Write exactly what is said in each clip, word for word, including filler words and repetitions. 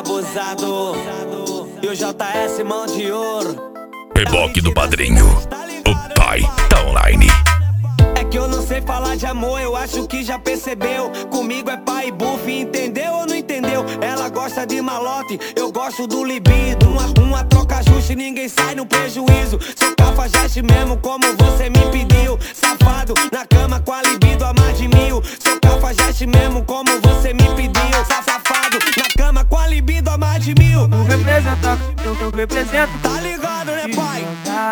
abusado. E o J S mão de ouro. Reboque do padrinho. O pai tá online. É que eu não sei falar de amor, eu acho que já percebeu. Comigo é pai e buff, entendeu ou não entendeu? Ela gosta de malote, eu gosto do libido. Uma, uma troca justa e ninguém sai no prejuízo. Sou cafajeste mesmo como você me pediu. Safado, na cama com a libido a mais de mil. Sou cafajeste mesmo como você me pediu. Safado, na cama com a libido a mais de mil. Tu representa, eu, eu represento. Tá ligado, né, pai?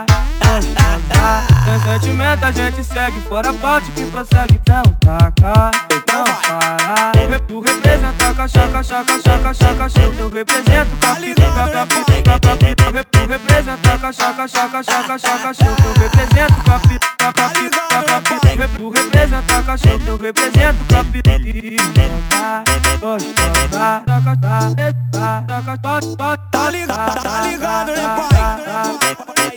Tem sentimento, a gente segue. Fora parte que prossegue, então taca, então para. Tu representa, cachaca, cachaca, cachaca, cachaca. Eu represento, capita, capita, capita. Tu representa, cachaca, cachaca, cachaca, cachaca. Eu represento, capita, capita, capita. Tu representa, cachaca, eu represento, capita. Gostosa, taca, taca, taca, taca. Tá ligado, tá ligado, né, pai?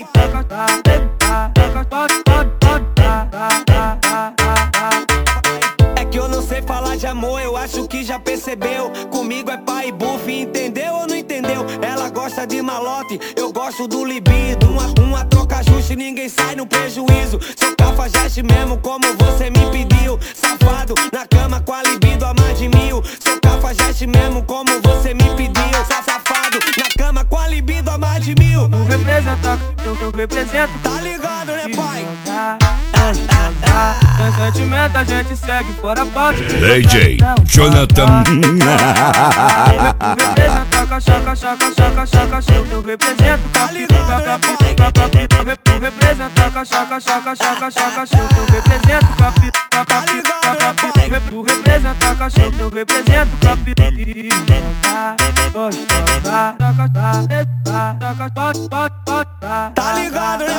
É que eu não sei falar de amor, eu acho que já percebeu. Comigo é pai e buff, entendeu ou não entendeu? Ela gosta de malote, eu gosto do libido. Uma, uma troca justa e ninguém sai no prejuízo. Sou cafajeste mesmo como você me pediu. Safado, na cama com a libido a mais de mil. Sou cafajeste mesmo como você me pediu. Safado, na cama com a libido a mais de mil. Tu representa, eu, eu represento. Tá ligado, né, pai? Tem sentimento, a gente segue. Fora parte D J Jonathan. Tu representa, cachaca, cachaca, cachaca, cachaca. Eu represento, capita, capita, capita. Tu representa, cachaca, cachaca, cachaca, cachaca. Eu represento, capita, capita, capita. Tu representa, cachaca, eu represento, capita. Gostosa, taca, taca, taca, taca, taca, taca. Tá ligado, né?